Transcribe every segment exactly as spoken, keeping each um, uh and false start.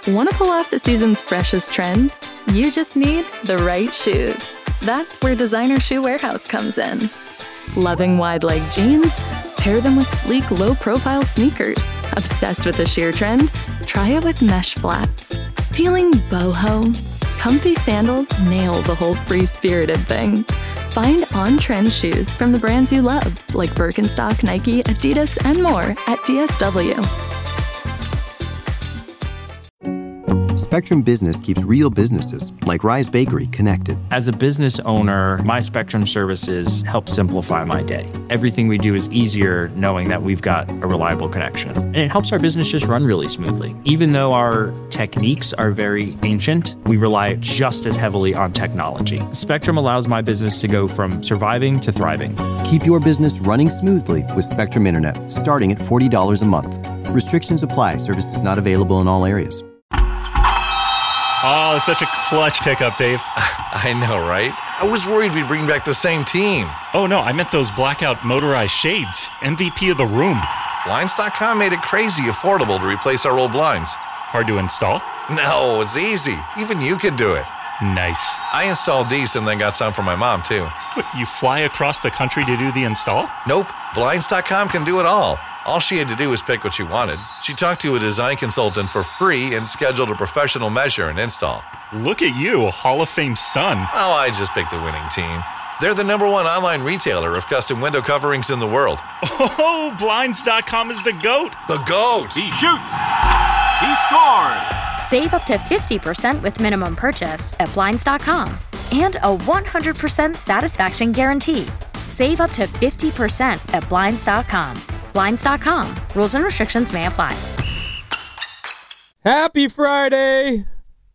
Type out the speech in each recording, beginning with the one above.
Want to pull off the season's freshest trends? You just need the right shoes. That's where Designer Shoe Warehouse comes in. Loving wide-leg jeans? Pair them with sleek, low-profile sneakers. Obsessed with the sheer trend? Try it with mesh flats. Feeling boho? Comfy sandals nail the whole free-spirited thing. Find on-trend shoes from the brands you love, like Birkenstock, Nike, Adidas, and more at D S W. Spectrum Business keeps real businesses, like Rise Bakery, connected. As a business owner, my Spectrum services help simplify my day. Everything we do is easier knowing that we've got a reliable connection. And it helps our business just run really smoothly. Even though our techniques are very ancient, we rely just as heavily on technology. Spectrum allows my business to go from surviving to thriving. Keep your business running smoothly with Spectrum Internet, starting at forty dollars a month. Restrictions apply. Services not available in all areas. Oh, such a clutch pickup, Dave. I know, right? I was worried we'd bring back the same team. Oh, no, I meant those blackout motorized shades. M V P of the room. Blinds dot com made it crazy affordable to replace our old blinds. Hard to install? No, it's easy. Even you could do it. Nice. I installed these and then got some for my mom, too. What, you fly across the country to do the install? Nope. Blinds dot com can do it all. All she had to do was pick what she wanted. She talked to a design consultant for free and scheduled a professional measure and install. Look at you, a Hall of Fame son. Oh, I just picked the winning team. They're the number one online retailer of custom window coverings in the world. Oh, Blinds dot com is the GOAT. The GOAT! He shoots! He scores! Save up to fifty percent with minimum purchase at Blinds dot com. And a one hundred percent satisfaction guarantee. Save up to fifty percent at Blinds dot com. Blinds dot com. Rules and restrictions may apply. Happy Friday!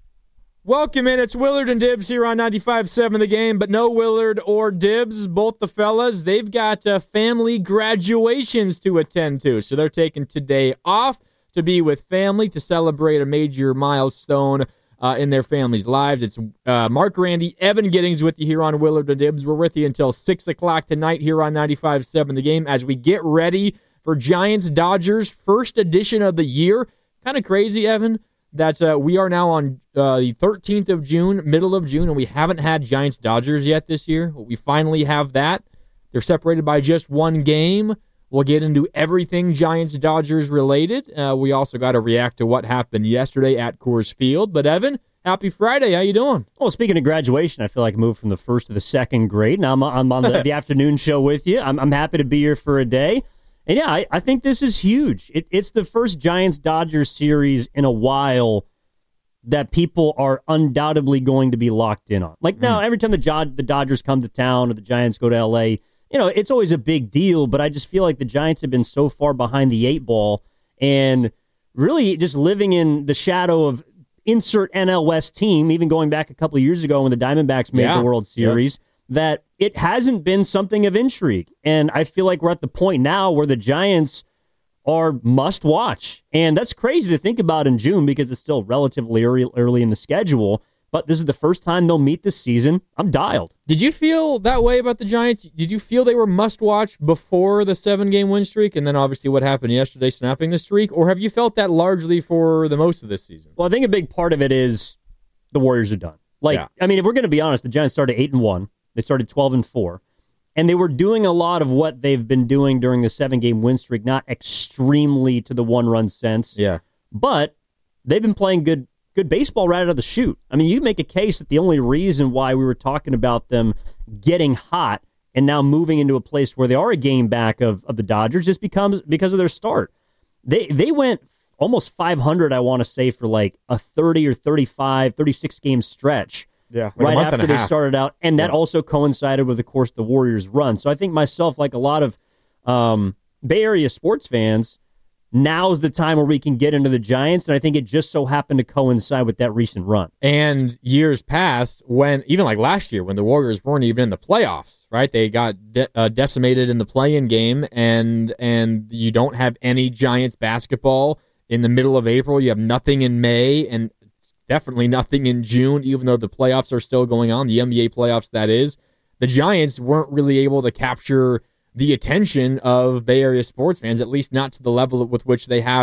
Welcome in. It's Willard and Dibbs here on ninety-five point seven The Game, but no Willard or Dibbs. Both the fellas, they've got uh, family graduations to attend to, so they're taking today off to be with family to celebrate a major milestone uh, in their family's lives. It's uh, Mark Randy, Evan Giddings with you here on Willard and Dibbs. We're with you until six o'clock tonight here on ninety-five point seven The Game as we get ready for Giants-Dodgers first edition of the year. Kind of crazy, Evan, that uh, we are now on uh, the thirteenth of June, middle of June, and we haven't had Giants-Dodgers yet this year. We finally have that. They're separated by just one game. We'll get into everything Giants-Dodgers related. Uh, we also got to react to what happened yesterday at Coors Field. But, Evan, happy Friday. How you doing? Well, speaking of graduation, I feel like I moved from the first to the second grade. Now I'm, I'm on the, the afternoon show with you. I'm, I'm happy to be here for a day. And, yeah, I, I think this is huge. It, it's the first Giants-Dodgers series in a while that people are undoubtedly going to be locked in on. Like, mm. now, every time the, jo- the Dodgers come to town or the Giants go to L A, you know, it's always a big deal, but I just feel like the Giants have been so far behind the eight ball and really just living in the shadow of insert N L West team, even going back a couple of years ago when the Diamondbacks made yeah. the World Series, yep. that it hasn't been something of intrigue. And I feel like we're at the point now where the Giants are must watch. And that's crazy to think about in June because it's still relatively early, early in the schedule. But this is the first time they'll meet this season. I'm dialed. Did you feel that way about the Giants? Did you feel they were must-watch before the seven-game win streak, and then obviously what happened yesterday, snapping the streak? Or have you felt that largely for the most of this season? Well, I think a big part of it is the Warriors are done. Like, yeah. I mean, if we're going to be honest, the Giants started eight and one. They started twelve and four. And they were doing a lot of what they've been doing during the seven-game win streak, not extremely to the one-run sense. Yeah. But they've been playing good Good baseball right out of the chute. I mean, you make a case that the only reason why we were talking about them getting hot and now moving into a place where they are a game back of, of the Dodgers just becomes because of their start. They they went almost five hundred, I want to say, for like a thirty or thirty-five, thirty-six game stretch. Yeah, like right after they half. started out. And that yeah. also coincided with, of course, the Warriors' run. So I think myself, like a lot of um, Bay Area sports fans, now's the time where we can get into the Giants, and I think it just so happened to coincide with that recent run. And years past, when even like last year, when the Warriors weren't even in the playoffs, right? They got de- uh, decimated in the play-in game, and and you don't have any Giants basketball in the middle of April. You have nothing in May, and definitely nothing in June, even though the playoffs are still going on, the N B A playoffs, that is. The Giants weren't really able to capture the attention of Bay Area sports fans, at least not to the level with which they have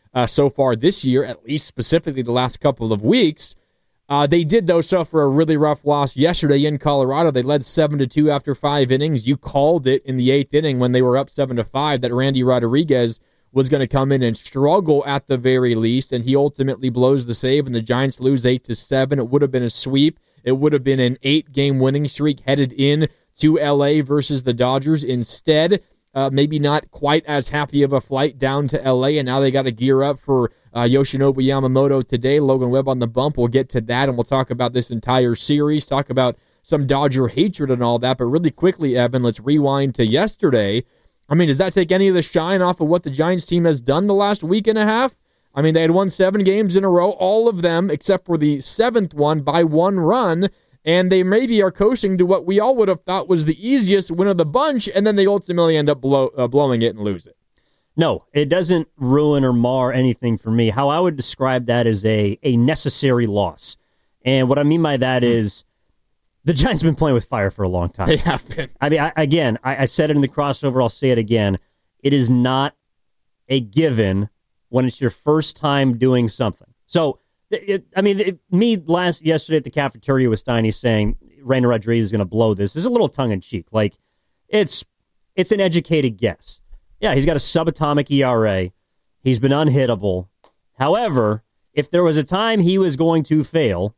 uh, so far this year, at least specifically the last couple of weeks. Uh, they did, though, suffer a really rough loss yesterday in Colorado. They led seven to two after five innings. You called it in the eighth inning when they were up seven to five that Randy Rodriguez was going to come in and struggle at the very least, and he ultimately blows the save, and the Giants lose eight to seven. It would have been a sweep. It would have been an eight-game winning streak headed in to L A versus the Dodgers. Instead, uh, maybe not quite as happy of a flight down to L A, and now they got to gear up for uh, Yoshinobu Yamamoto today. Logan Webb on the bump. We'll get to that, and we'll talk about this entire series, talk about some Dodger hatred and all that. But really quickly, Evan, let's rewind to yesterday. I mean, does that take any of the shine off of what the Giants team has done the last week and a half? I mean, they had won seven games in a row, all of them, except for the seventh one, by one run, and they maybe are coasting to what we all would have thought was the easiest win of the bunch, and then they ultimately end up blow, uh, blowing it and lose it. No, it doesn't ruin or mar anything for me. How I would describe that is a, a necessary loss. And what I mean by that mm-hmm. is the Giants have been playing with fire for a long time. They have been. I mean, I, again, I, I said it in the crossover. I'll say it again. It is not a given when it's your first time doing something. So, it, I mean, it, me last yesterday at the cafeteria with Steiny saying Randy Rodriguez is going to blow this. This is a little tongue-in-cheek. Like, it's it's an educated guess. Yeah, he's got a subatomic E R A. He's been unhittable. However, if there was a time he was going to fail,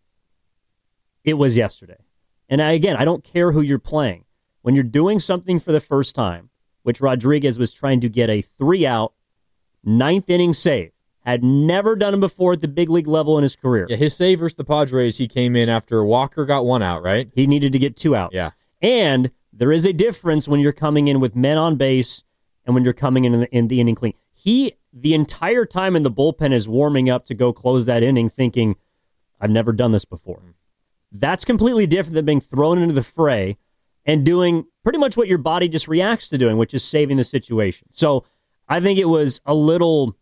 it was yesterday. And I, again, I don't care who you're playing. When you're doing something for the first time, which Rodriguez was trying to get a three-out, ninth inning save, had never done it before at the big league level in his career. Yeah, his save versus the Padres, he came in after Walker got one out, right? He needed to get two outs. Yeah. And there is a difference when you're coming in with men on base and when you're coming in in the, in the inning clean. He, the entire time in the bullpen, is warming up to go close that inning thinking, I've never done this before. That's completely different than being thrown into the fray and doing pretty much what your body just reacts to doing, which is saving the situation. So I think it was a little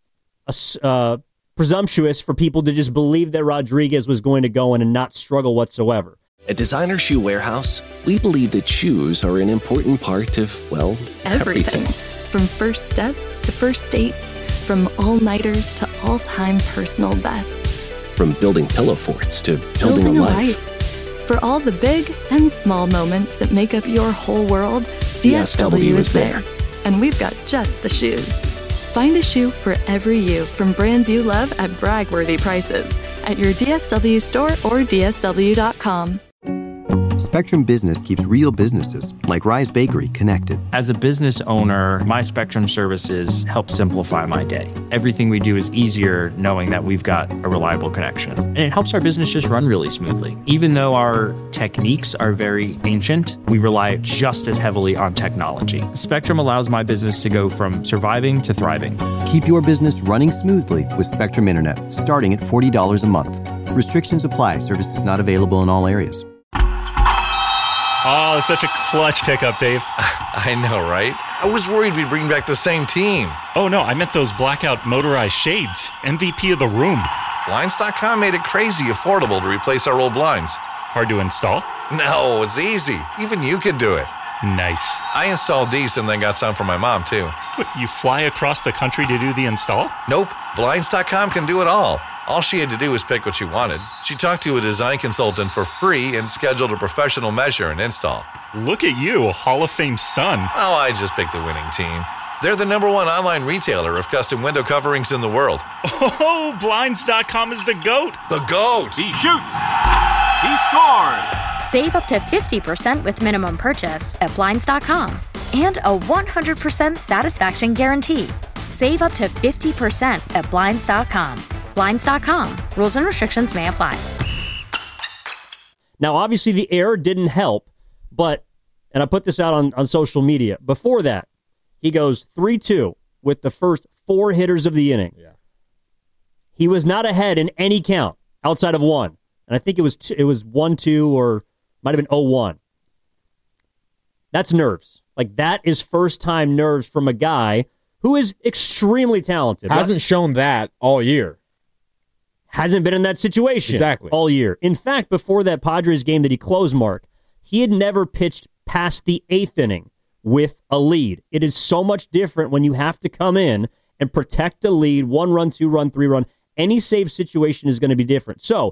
uh, presumptuous for people to just believe that Rodriguez was going to go in and not struggle whatsoever. At Designer Shoe Warehouse, we believe that shoes are an important part of, well, everything. everything. From first steps to first dates, from all-nighters to all-time personal bests. From building pillow forts to building, building a a life. life. For all the big and small moments that make up your whole world, D S W is there. And we've got just the shoes. Find a shoe for every you from brands you love at brag-worthy prices at your D S W store or D S W dot com. Spectrum Business keeps real businesses, like Rise Bakery, connected. As a business owner, my Spectrum services help simplify my day. Everything we do is easier knowing that we've got a reliable connection. And it helps our business just run really smoothly. Even though our techniques are very ancient, we rely just as heavily on technology. Spectrum allows my business to go from surviving to thriving. Keep your business running smoothly with Spectrum Internet, starting at forty dollars a month. Restrictions apply. Services not available in all areas. Oh, such a clutch pickup, Dave. I know, right? I was worried we'd bring back the same team. Oh, no, I meant those blackout motorized shades. M V P of the room. Blinds dot com made it crazy affordable to replace our old blinds. Hard to install? No, it's easy. Even you could do it. Nice. I installed these and then got some for my mom, too. What, you fly across the country to do the install? Nope. Blinds dot com can do it all. All she had to do was pick what she wanted. She talked to a design consultant for free and scheduled a professional measure and install. Look at you, Hall of Fame son. Oh, I just picked the winning team. They're the number one online retailer of custom window coverings in the world. Oh, Blinds dot com is the GOAT. The GOAT! He shoots. He scored. Save up to fifty percent with minimum purchase at Blinds dot com. And a one hundred percent satisfaction guarantee. Save up to fifty percent at Blinds dot com. Blinds dot com. Rules and restrictions may apply. Now, obviously, the error didn't help, but, and I put this out on, on social media, before that, he goes three two with the first four hitters of the inning. Yeah. He was not ahead in any count outside of one. And I think it was two, it was one two or might have been oh one. That's nerves. Like, that is first-time nerves from a guy who is extremely talented. Hasn't shown that all year. Hasn't been in that situation exactly all year. In fact, before that Padres game that he closed, Mark, he had never pitched past the eighth inning with a lead. It is so much different when you have to come in and protect the lead, one run, two run, three run. Any save situation is going to be different. So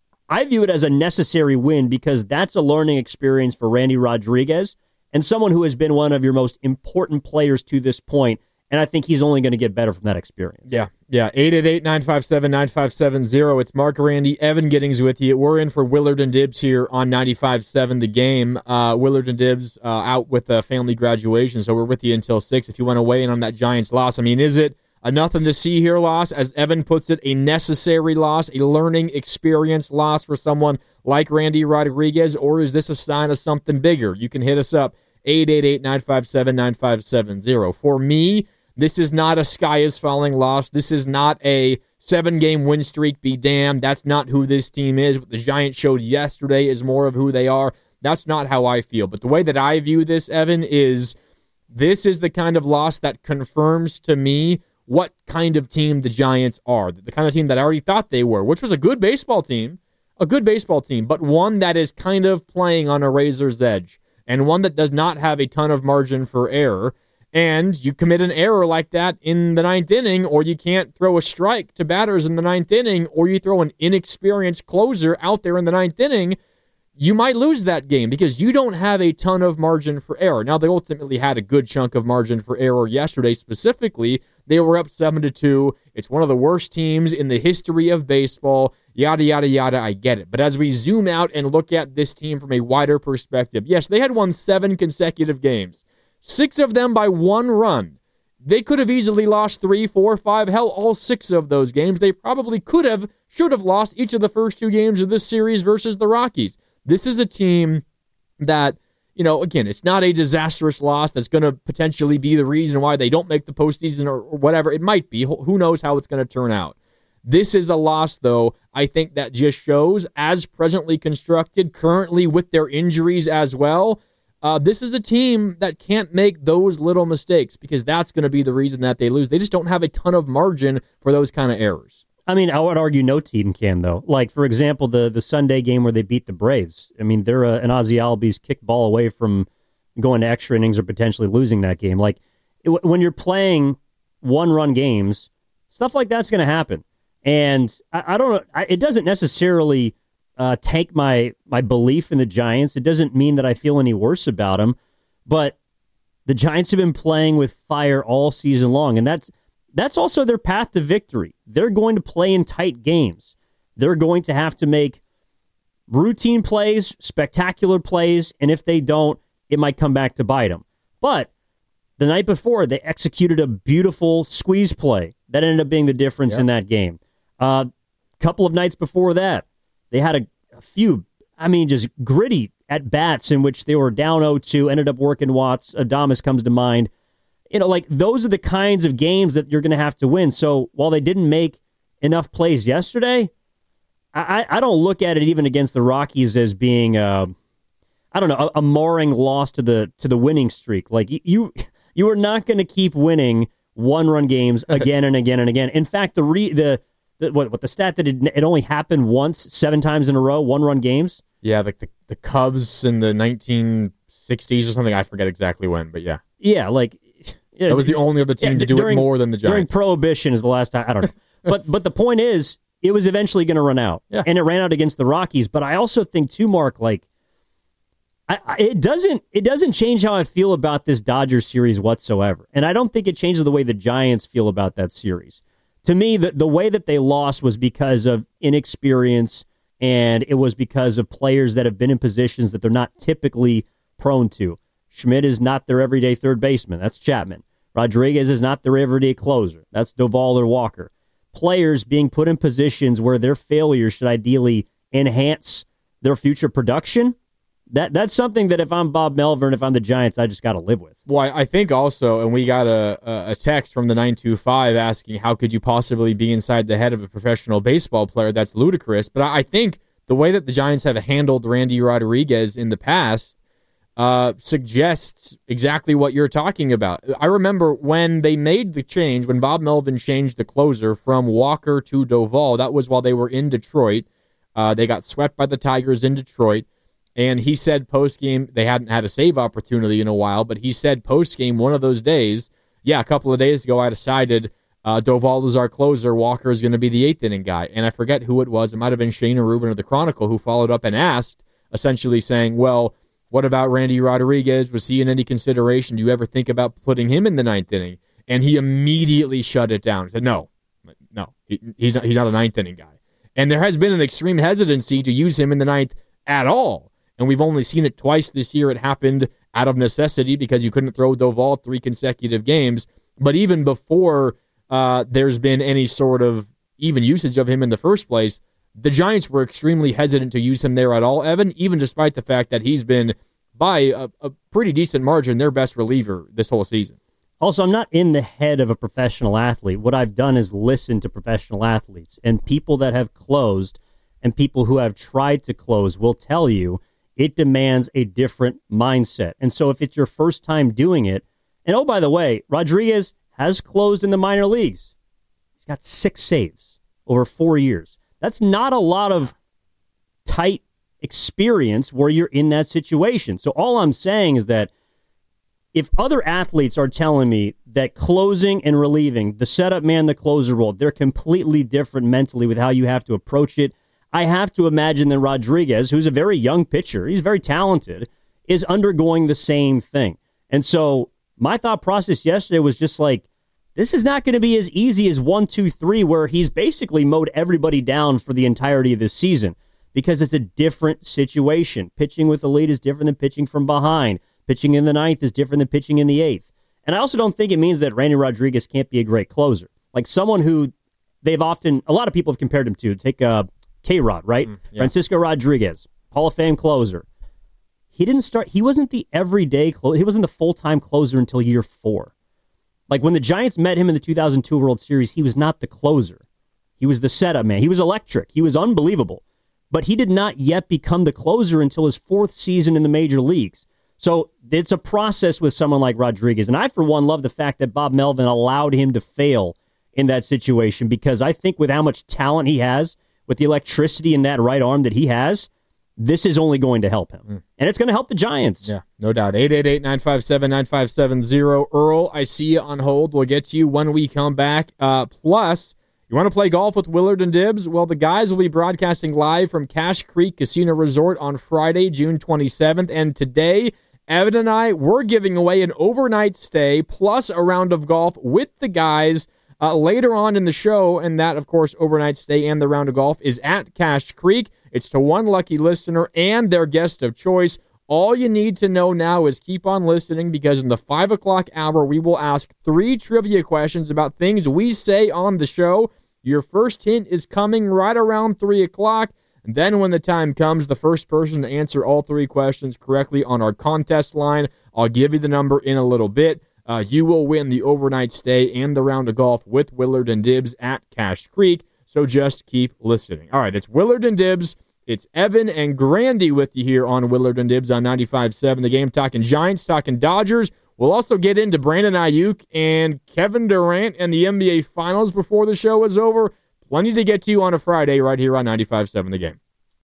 I view it as a necessary win because that's a learning experience for Randy Rodriguez and someone who has been one of your most important players to this point. And I think he's only going to get better from that experience. Yeah, yeah. eight eight eight, nine five seven, nine five seven zero. It's Mark Randy, Evan Giddings with you. We're in for Willard and Dibbs here on ninety-five point seven The Game. Uh, Willard and Dibbs uh, out with a family graduation, so we're with you until six. If you want to weigh in on that Giants loss, I mean, is it a nothing to see here loss? As Evan puts it, a necessary loss, a learning experience loss for someone like Randy Rodriguez, or is this a sign of something bigger? You can hit us up, eight eight eight, nine five seven, nine five seven zero. For me, this is not a sky is falling loss. This is not a seven-game win streak, be damned. That's not who this team is. What the Giants showed yesterday is more of who they are. That's not how I feel. But the way that I view this, Evan, is this is the kind of loss that confirms to me what kind of team the Giants are. The kind of team that I already thought they were, which was a good baseball team, a good baseball team, but one that is kind of playing on a razor's edge and one that does not have a ton of margin for error. And you commit an error like that in the ninth inning, or you can't throw a strike to batters in the ninth inning, or you throw an inexperienced closer out there in the ninth inning, you might lose that game because you don't have a ton of margin for error. Now, they ultimately had a good chunk of margin for error yesterday specifically. They were up seven to two. It's one of the worst teams in the history of baseball. Yada, yada, yada. I get it. But as we zoom out and look at this team from a wider perspective, yes, they had won seven consecutive games. Six of them by one run. They could have easily lost three, four, five, hell, all six of those games. They probably could have, should have lost each of the first two games of this series versus the Rockies. This is a team that, you know, again, it's not a disastrous loss that's going to potentially be the reason why they don't make the postseason or, or whatever. It might be. Who knows how it's going to turn out. This is a loss, though, I think that just shows, as presently constructed, currently with their injuries as well, Uh, this is a team that can't make those little mistakes because that's going to be the reason that they lose. They just don't have a ton of margin for those kind of errors. I mean, I would argue no team can, though. Like, for example, the the Sunday game where they beat the Braves. I mean, they're a, an Ozzie Albies kick ball away from going to extra innings or potentially losing that game. Like, it, when you're playing one-run games, stuff like that's going to happen. And I, I don't know, I, it doesn't necessarily Uh, tank my my belief in the Giants. It doesn't mean that I feel any worse about them, but the Giants have been playing with fire all season long, and that's that's also their path to victory. They're going to play in tight games. They're going to have to make routine plays, spectacular plays, and if they don't, it might come back to bite them. But the night before, they executed a beautiful squeeze play that ended up being the difference yep. in that game. A uh, couple of nights before that, they had a, a few, I mean, just gritty at-bats in which they were down oh two, ended up working Watts. Adames comes to mind. You know, like, those are the kinds of games that you're going to have to win. So while they didn't make enough plays yesterday, I, I don't look at it even against the Rockies as being, uh, I don't know, a, a marring loss to the to the winning streak. Like, you you are not going to keep winning one-run games again and again and again. In fact, the re, the The, what, what the stat that it, it only happened once, seven times in a row, one-run games? Yeah, like the, the Cubs in the nineteen sixties or something. I forget exactly when, but yeah. Yeah, like... Yeah, that was the only other team yeah, to do during, it more than the Giants. During Prohibition is the last time. I don't know. but but the point is, it was eventually going to run out. Yeah. And it ran out against the Rockies. But I also think, too, Mark, like, I, I, it doesn't it doesn't change how I feel about this Dodgers series whatsoever. And I don't think it changes the way the Giants feel about that series. To me, the, the way that they lost was because of inexperience, and it was because of players that have been in positions that they're not typically prone to. Schmidt is not their everyday third baseman. That's Chapman. Rodriguez is not their everyday closer. That's Doval or Walker. Players being put in positions where their failures should ideally enhance their future production. That That's something that if I'm Bob Melvin, if I'm the Giants, I just got to live with. Well, I think also, and we got a, a text from the nine two five asking, how could you possibly be inside the head of a professional baseball player? That's ludicrous. But I think the way that the Giants have handled Randy Rodriguez in the past uh, suggests exactly what you're talking about. I remember when they made the change, when Bob Melvin changed the closer from Walker to Doval, that was while they were in Detroit. Uh, they got swept by the Tigers in Detroit. And he said post-game, they hadn't had a save opportunity in a while, but he said post-game one of those days, yeah, a couple of days ago, I decided Uh, Doval is our closer. Walker is going to be the eighth inning guy. And I forget who it was. It might have been Shane or Rubin of the Chronicle who followed up and asked, essentially saying, well, what about Randy Rodriguez? Was he in any consideration? Do you ever think about putting him in the ninth inning? And he immediately shut it down. He said, no, no, he, he's not, he's not a ninth inning guy. And there has been an extreme hesitancy to use him in the ninth at all. And we've only seen it twice this year. It happened out of necessity because you couldn't throw Doval three consecutive games. But even before uh, there's been any sort of even usage of him in the first place, the Giants were extremely hesitant to use him there at all, Evan, even despite the fact that he's been, by a, a pretty decent margin, their best reliever this whole season. Also, I'm not in the head of a professional athlete. What I've done is listen to professional athletes, and people that have closed and people who have tried to close will tell you it demands a different mindset. And so if it's your first time doing it, and oh, by the way, Rodriguez has closed in the minor leagues. He's got six saves over four years. That's not a lot of tight experience where you're in that situation. So all I'm saying is that if other athletes are telling me that closing and relieving, the setup man, the closer role, they're completely different mentally with how you have to approach it, I have to imagine that Rodriguez, who's a very young pitcher, he's very talented, is undergoing the same thing. And so my thought process yesterday was just like, this is not going to be as easy as one, two, three, where he's basically mowed everybody down for the entirety of this season because it's a different situation. Pitching with the lead is different than pitching from behind. Pitching in the ninth is different than pitching in the eighth. And I also don't think it means that Randy Rodriguez can't be a great closer. Like someone who they've often, a lot of people have compared him to, take uh, K-Rod, right? Mm, yeah. Francisco Rodriguez, Hall of Fame closer. He didn't start, he wasn't the everyday closer, he wasn't the full-time closer until year four. Like when the Giants met him in the two thousand two World Series, he was not the closer. He was the setup man. He was electric. He was unbelievable. But he did not yet become the closer until his fourth season in the major leagues. So it's a process with someone like Rodriguez. And I, for one, love the fact that Bob Melvin allowed him to fail in that situation because I think with how much talent he has, with the electricity in that right arm that he has, this is only going to help him. Mm. And it's going to help the Giants. Yeah, no doubt. eight eight eight, nine five seven, nine five seven zero. Earl, I see you on hold. We'll get to you when we come back. Uh, plus, you want to play golf with Willard and Dibbs? Well, the guys will be broadcasting live from Cache Creek Casino Resort on Friday, June twenty-seventh. And today, Evan and I, we're giving away an overnight stay plus a round of golf with the guys uh, later on in the show. And that, of course, overnight stay and the round of golf is at Cache Creek. It's to one lucky listener and their guest of choice. All you need to know now is keep on listening because in the five o'clock hour, we will ask three trivia questions about things we say on the show. Your first hint is coming right around three o'clock. And then when the time comes, the first person to answer all three questions correctly on our contest line, I'll give you the number in a little bit. Uh, you will win the overnight stay and the round of golf with Willard and Dibbs at Cache Creek. So just keep listening. All right, it's Willard and Dibbs. It's Evan and Grandy with you here on Willard and Dibbs on ninety-five point seven The Game, talking Giants, talking Dodgers. We'll also get into Brandon Ayuk and Kevin Durant and the N B A Finals before the show is over. Plenty to get to on a Friday right here on ninety-five point seven The Game.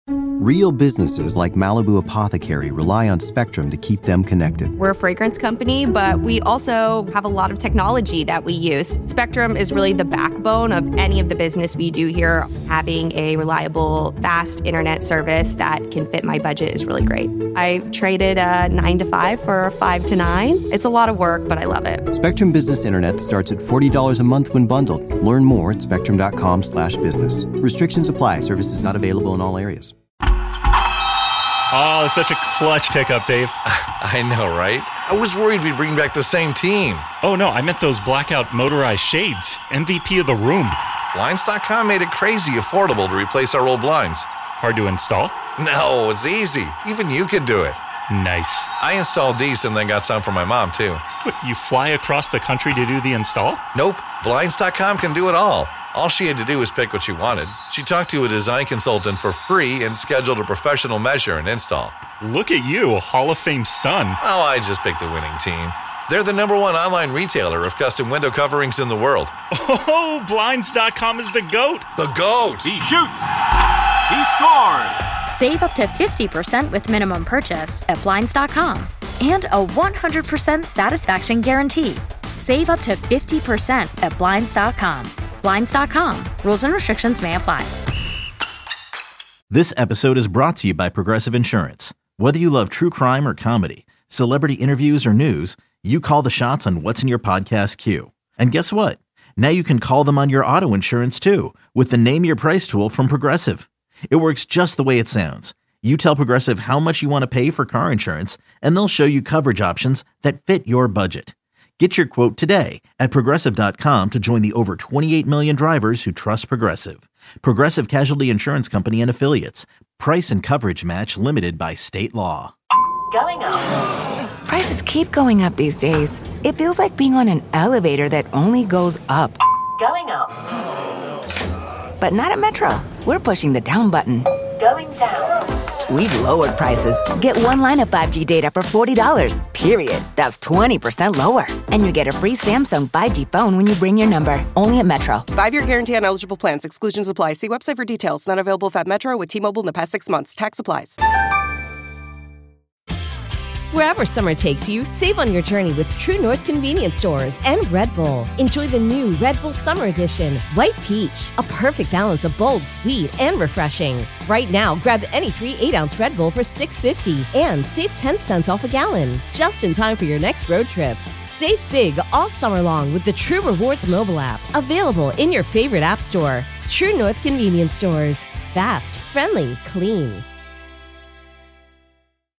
Real businesses like Malibu Apothecary rely on Spectrum to keep them connected. We're a fragrance company, but we also have a lot of technology that we use. Spectrum is really the backbone of any of the business we do here. Having a reliable, fast internet service that can fit my budget is really great. I traded a nine to five for a five to nine. It's a lot of work, but I love it. Spectrum Business Internet starts at forty dollars a month when bundled. Learn more at spectrum.com slash business. Restrictions apply. Services not available in all areas. Oh, such a clutch pickup, Dave. I know, right? I was worried we'd bring back the same team. Oh, no, I meant those blackout motorized shades. M V P of the room. Blinds dot com made it crazy affordable to replace our old blinds. Hard to install? No, it's easy. Even you could do it. Nice. I installed these and then got some for my mom, too. What, you fly across the country to do the install? Nope. Blinds dot com can do it all. All she had to do was pick what she wanted. She talked to a design consultant for free and scheduled a professional measure and install. Look at you, Hall of Fame son. Oh, I just picked the winning team. They're the number one online retailer of custom window coverings in the world. Oh, Blinds dot com is the GOAT. The GOAT! He shoots! He scores! Save up to fifty percent with minimum purchase at Blinds dot com and a one hundred percent satisfaction guarantee. Save up to fifty percent at Blinds dot com. Blinds dot com. Rules and restrictions may apply. This episode is brought to you by Progressive Insurance. Whether you love true crime or comedy, celebrity interviews or news, you call the shots on what's in your podcast queue. And guess what? Now you can call them on your auto insurance too with the Name Your Price tool from Progressive. It works just the way it sounds. You tell Progressive how much you want to pay for car insurance, and they'll show you coverage options that fit your budget. Get your quote today at Progressive dot com to join the over twenty-eight million drivers who trust Progressive. Progressive Casualty Insurance Company and Affiliates. Price and coverage match limited by state law. Going up. Prices keep going up these days. It feels like being on an elevator that only goes up. Going up. But not at Metro. We're pushing the down button. Going down. We've lowered prices. Get one line of five G data for forty dollars, period. That's twenty percent lower. And you get a free Samsung five G phone when you bring your number. Only at Metro. Five-year guarantee on eligible plans. Exclusions apply. See website for details. Not available if at Metro with T-Mobile in the past six months. Tax applies. Wherever summer takes you, save on your journey with True North Convenience Stores and Red Bull. Enjoy the new Red Bull Summer Edition, White Peach, a perfect balance of bold, sweet, and refreshing. Right now, grab any three eight-ounce Red Bull for six fifty and save ten cents off a gallon, just in time for your next road trip. Save big all summer long with the True Rewards mobile app, available in your favorite app store. True North Convenience Stores. Fast, friendly, clean.